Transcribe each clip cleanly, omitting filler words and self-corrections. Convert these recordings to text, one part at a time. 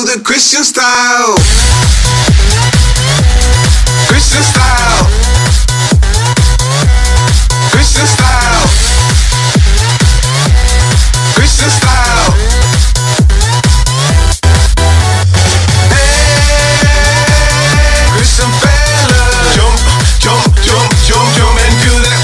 the Christian style. Christian style. Christian style. Christian style. Hey, Christian fella, jump, jump, jump, jump, jump and do that.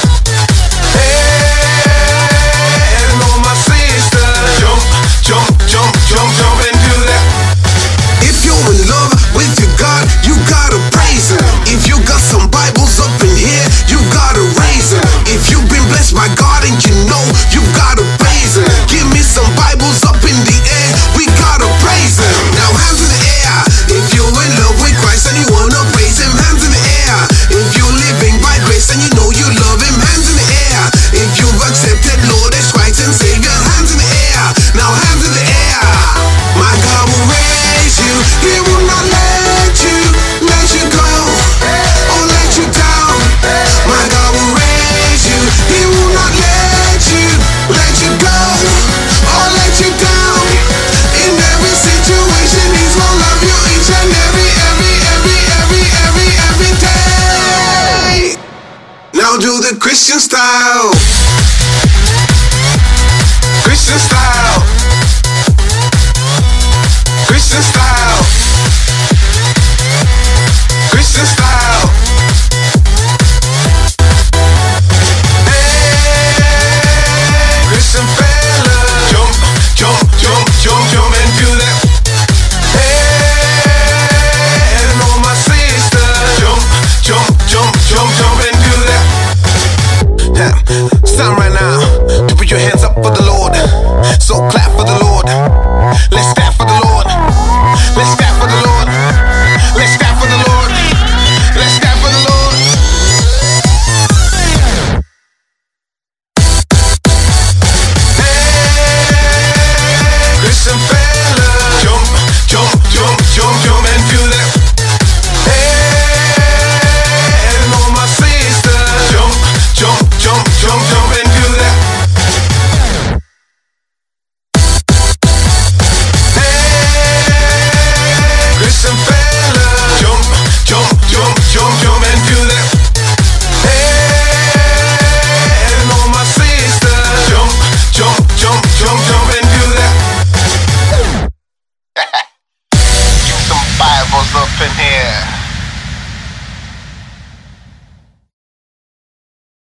Hey, and all my sisters, jump, jump, jump, jump, jump and do that. If you're in love with your God, you gotta praise Him. If you got some Bibles up in here, you gotta raise them. If you've been blessed by God and you know, you gotta